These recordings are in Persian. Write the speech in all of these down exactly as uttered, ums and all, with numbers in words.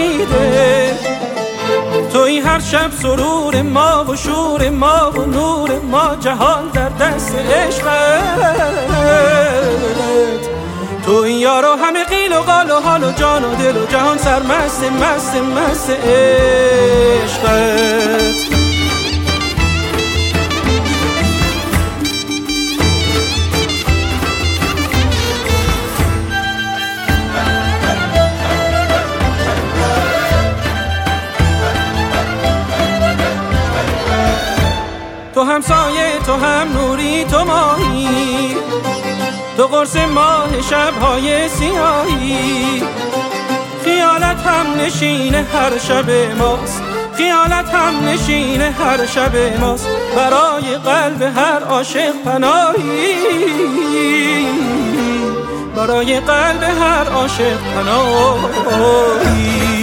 امیده. توی هر شب سرور ما و شور ما و نور ما، جهان در دست عشقت. توی یارو همه قیل و قال و حال و جان و دل و جهان، سرمست مست مست عشقت. تو هم سایه، تو هم نوری، تو ماهی، تو قرص ماه شب‌های سیاهی. خیالت هم نشین هر شب ماست، خیالت هم نشین هر شب ماست. برای قلب هر عاشق پناهی، برای قلب هر عاشق پناهی.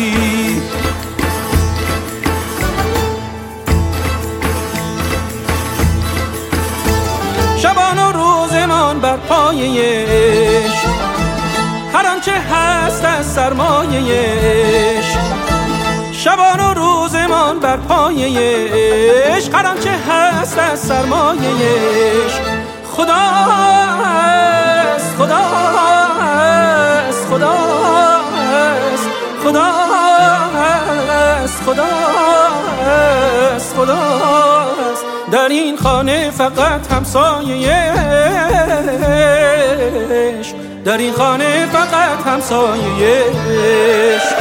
شبان و روزمان بر پایه عشق، هر آنچه هست از سرمایه عشق. شبان و روزمان بر پایه عشق، هر آنچه هست از سرمایه عشق. خدا است، خدا است، خدا است، خدا است، خدا است، خدا است. در این خانه فقط همسایه عشق، در این خانه فقط همسایه عشق.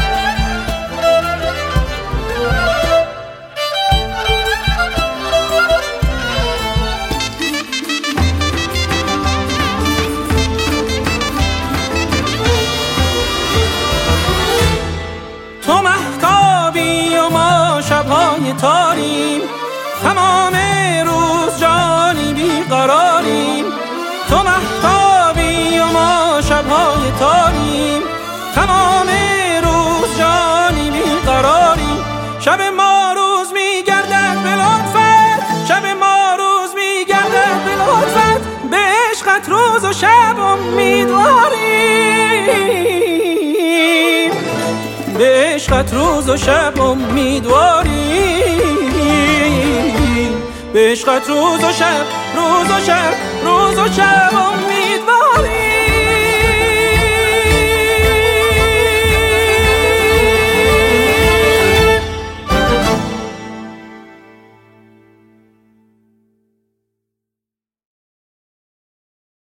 تو مهتابی و ما شب‌های تاریم، تمام روز جانی بیقراریم. تو مهتابی و ما شب‌های تاریم، تمام روز جانی بیقراریم. شب ما روز میگردد به لطفت، شب ما روز میگردد به لطفت. به عشقت روز و شب امیدواریم، به عشقت روز و شب امیدواریم. به عشقت روز و شب، روز و شب، روز و شب امیدواریم.